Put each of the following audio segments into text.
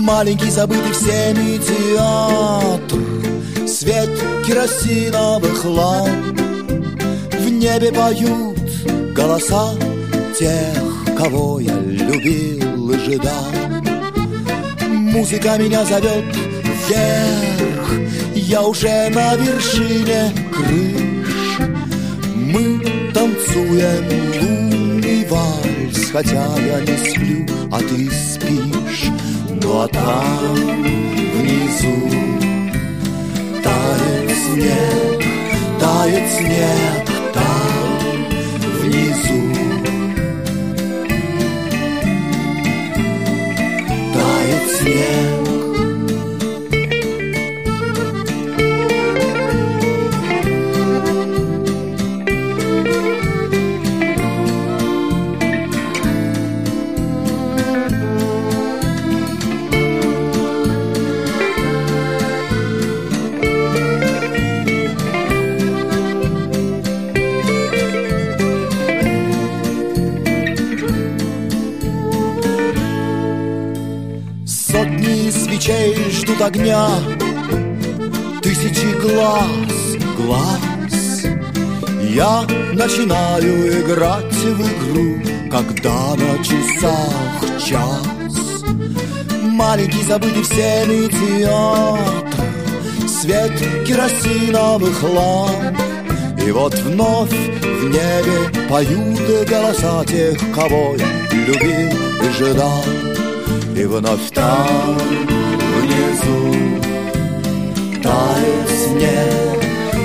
Маленький, забытый всеми театр, свет керосиновых ламп. В небе поют голоса тех, кого я любил и ждал. Музыка меня зовет вверх, я уже на вершине крыш. Мы танцуем лунный вальс, хотя я не сплю, а ты спишь. Ну а там внизу тает снег, тает снег. Там внизу тает снег. Сотни свечей ждут огня, тысячи глаз. Я начинаю играть в игру, когда на часах час. Маленький, забытый всеми театр, свет керосиновых ламп. И вот вновь в небе поют голоса тех, кого я любил и ждал. И вновь там внизу тает снег,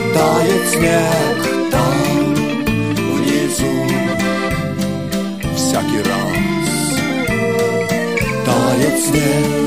там внизу всякий раз тает снег.